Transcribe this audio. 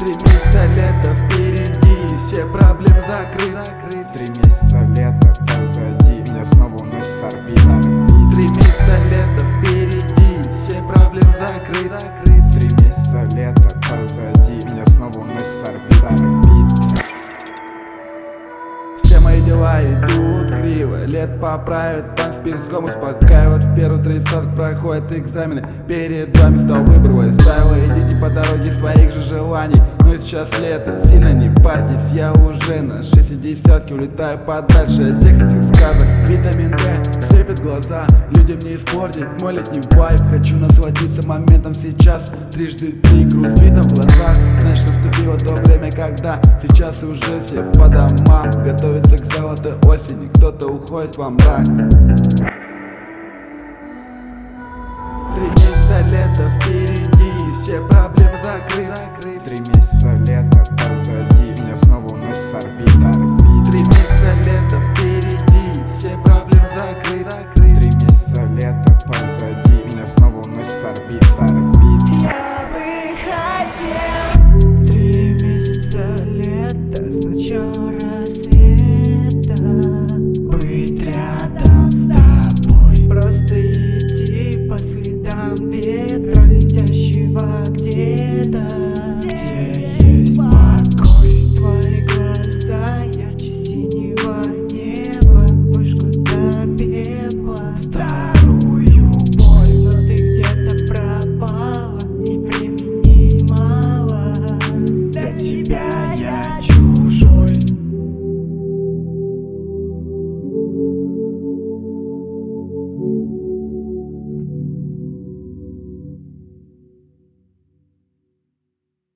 3 месяца лета впереди, все проблемы закрыты. 3 месяца лета позади, меня снова уносит с орбит. 3 месяца лета впереди, все проблемы закрыты. 3 месяца лета позади, меня снова уносит с орбит. Все мои дела идут криво, лет поправят, там с песком успокаивают. В первые 30 проходят экзамены, перед вами стал выбор, вы ставила. Идите по дороге своих же желаний, но сейчас лето, сильно не парьтесь. Я уже на 60-ке улетаю подальше от всех этих сказок. Витамин D слепит глаза, людям не испортить мой летний вайб. Хочу насладиться моментом сейчас, трижды 3 груз видом в глазах. Значит, наступило то время, когда сейчас уже все по домам готовятся к золотой осени, кто-то уходит во мрак. 3 месяца лета впереди, все проблемы закрыты.